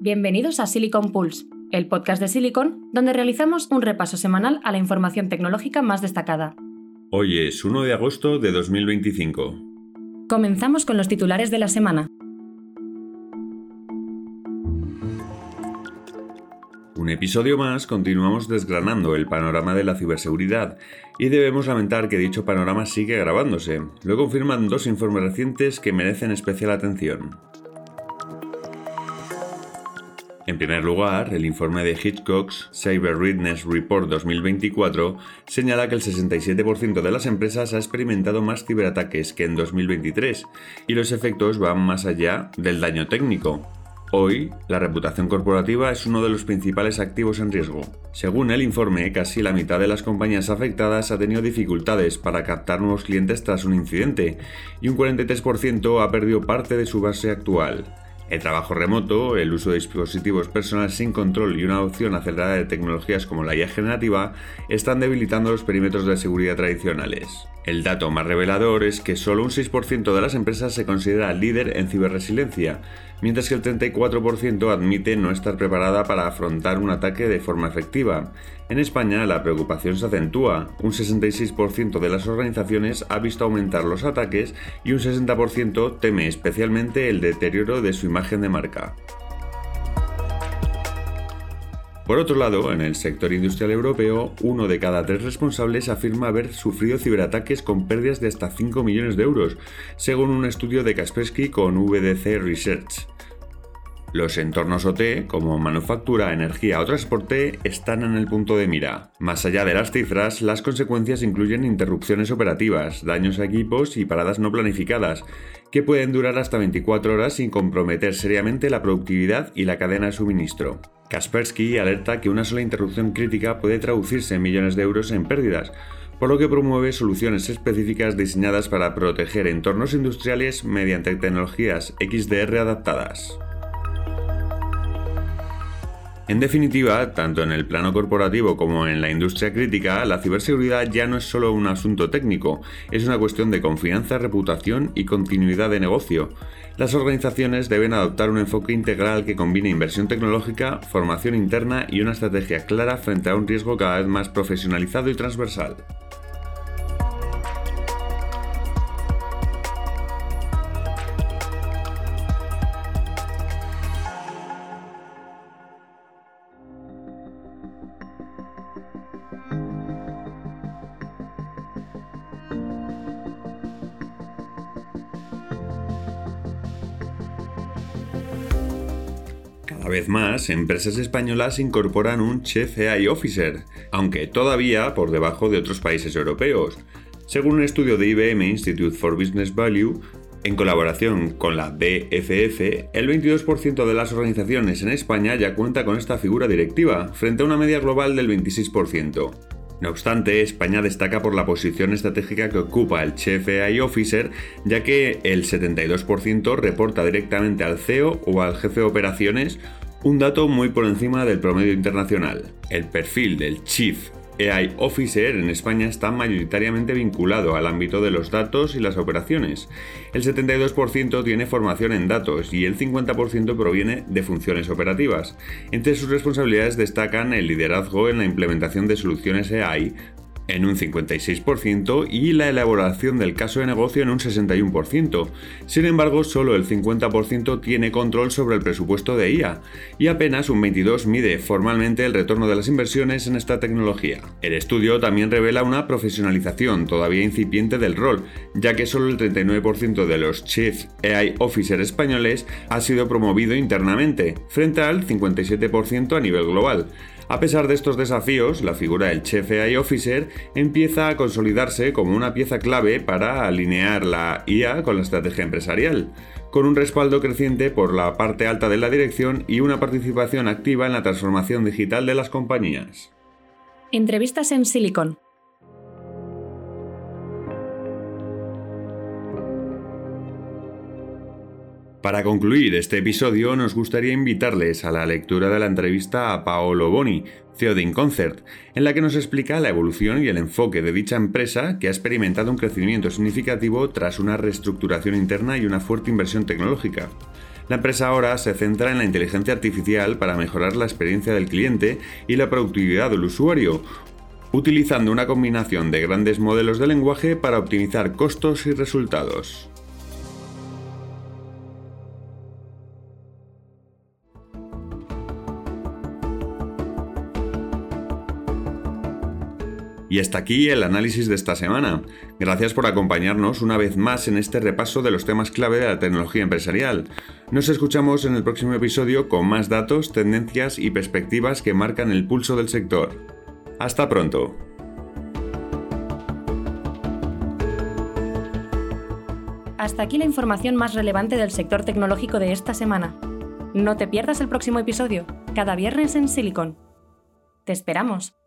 Bienvenidos a Silicon Pulse, el podcast de Silicon, donde realizamos un repaso semanal a la información tecnológica más destacada. Hoy es 1 de agosto de 2025. Comenzamos con los titulares de la semana. Un episodio más, continuamos desgranando el panorama de la ciberseguridad y debemos lamentar que dicho panorama sigue agravándose. Lo confirman dos informes recientes que merecen especial atención. En primer lugar, el informe de Hitchcock's Cyber Readiness Report 2024 señala que el 67% de las empresas ha experimentado más ciberataques que en 2023 y los efectos van más allá del daño técnico. Hoy, la reputación corporativa es uno de los principales activos en riesgo. Según el informe, casi la mitad de las compañías afectadas ha tenido dificultades para captar nuevos clientes tras un incidente y un 43% ha perdido parte de su base actual. El trabajo remoto, el uso de dispositivos personales sin control y una adopción acelerada de tecnologías como la IA generativa están debilitando los perímetros de seguridad tradicionales. El dato más revelador es que solo un 6% de las empresas se considera líder en ciberresiliencia, mientras que el 34% admite no estar preparada para afrontar un ataque de forma efectiva. En España, la preocupación se acentúa. Un 66% de las organizaciones ha visto aumentar los ataques y un 60% teme especialmente el deterioro de su imagen de marca. Por otro lado, en el sector industrial europeo, 1 de cada 3 responsables afirma haber sufrido ciberataques con pérdidas de hasta 5 millones de euros, según un estudio de Kaspersky con VDC Research. Los entornos OT, como manufactura, energía o transporte, están en el punto de mira. Más allá de las cifras, las consecuencias incluyen interrupciones operativas, daños a equipos y paradas no planificadas, que pueden durar hasta 24 horas sin comprometer seriamente la productividad y la cadena de suministro. Kaspersky alerta que una sola interrupción crítica puede traducirse en millones de euros en pérdidas, por lo que promueve soluciones específicas diseñadas para proteger entornos industriales mediante tecnologías XDR adaptadas. En definitiva, tanto en el plano corporativo como en la industria crítica, la ciberseguridad ya no es solo un asunto técnico, es una cuestión de confianza, reputación y continuidad de negocio. Las organizaciones deben adoptar un enfoque integral que combine inversión tecnológica, formación interna y una estrategia clara frente a un riesgo cada vez más profesionalizado y transversal. Cada vez más, empresas españolas incorporan un Chief AI Officer, aunque todavía por debajo de otros países europeos. Según un estudio de IBM Institute for Business Value, en colaboración con la BFF, el 22% de las organizaciones en España ya cuenta con esta figura directiva, frente a una media global del 26%. No obstante, España destaca por la posición estratégica que ocupa el Chief AI Officer, ya que el 72% reporta directamente al CEO o al jefe de operaciones, un dato muy por encima del promedio internacional. El perfil del Chief AI Officer en España está mayoritariamente vinculado al ámbito de los datos y las operaciones. El 72% tiene formación en datos y el 50% proviene de funciones operativas. Entre sus responsabilidades destacan el liderazgo en la implementación de soluciones AI en un 56% y la elaboración del caso de negocio en un 61%. Sin embargo, solo el 50% tiene control sobre el presupuesto de IA y apenas un 22% mide formalmente el retorno de las inversiones en esta tecnología. El estudio también revela una profesionalización todavía incipiente del rol, ya que solo el 39% de los Chief AI Officer españoles ha sido promovido internamente, frente al 57% a nivel global. A pesar de estos desafíos, la figura del Chief AI Officer empieza a consolidarse como una pieza clave para alinear la IA con la estrategia empresarial, con un respaldo creciente por la parte alta de la dirección y una participación activa en la transformación digital de las compañías. Entrevistas en Silicon. Para concluir este episodio, nos gustaría invitarles a la lectura de la entrevista a Paolo Boni, CEO de InConcert, en la que nos explica la evolución y el enfoque de dicha empresa que ha experimentado un crecimiento significativo tras una reestructuración interna y una fuerte inversión tecnológica. La empresa ahora se centra en la inteligencia artificial para mejorar la experiencia del cliente y la productividad del usuario, utilizando una combinación de grandes modelos de lenguaje para optimizar costos y resultados. Y hasta aquí el análisis de esta semana. Gracias por acompañarnos una vez más en este repaso de los temas clave de la tecnología empresarial. Nos escuchamos en el próximo episodio con más datos, tendencias y perspectivas que marcan el pulso del sector. ¡Hasta pronto! Hasta aquí la información más relevante del sector tecnológico de esta semana. No te pierdas el próximo episodio, cada viernes en Silicon. ¡Te esperamos!